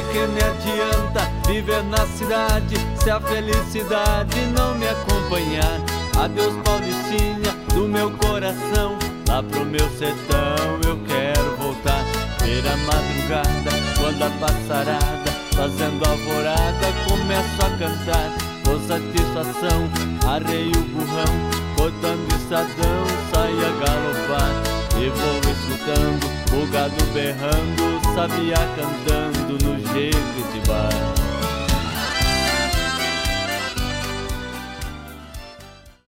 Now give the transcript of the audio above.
que me adianta viver na cidade se a felicidade não me acompanhar? Adeus, Paulicinha, do meu coração, lá pro meu sertão eu quero voltar. Ver a madrugada, quando a passarada, fazendo alvorada, começo a cantar. Com satisfação, arrei o burrão, cortando estradão, saio a galopar. E vou escutando o gado berrando, sabiá cantando no jeito de bar.